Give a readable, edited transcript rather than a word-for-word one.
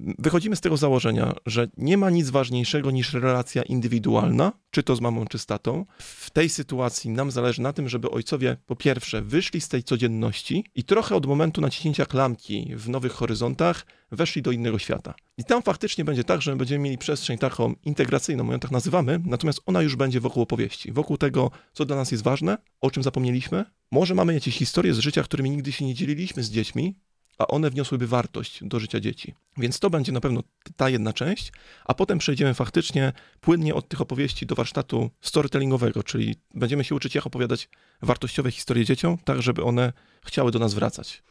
Wychodzimy z tego założenia, że nie ma nic ważniejszego niż relacja indywidualna, czy to z mamą, czy z tatą. W tej sytuacji nam zależy na tym, żeby ojcowie po pierwsze wyszli z tej codzienności i trochę od momentu naciśnięcia klamki w Nowych Horyzontach weszli do innego świata. I tam faktycznie będzie tak, że będziemy mieli przestrzeń taką integracyjną, my ją tak nazywamy, natomiast ona już będzie wokół opowieści, wokół tego, co dla nas jest ważne, o czym zapomnieliśmy. Może mamy jakieś historie z życia, którymi nigdy się nie dzieliliśmy z dziećmi, a one wniosłyby wartość do życia dzieci. Więc to będzie na pewno ta jedna część, a potem przejdziemy faktycznie płynnie od tych opowieści do warsztatu storytellingowego, czyli będziemy się uczyć, jak opowiadać wartościowe historie dzieciom, tak żeby one chciały do nas wracać.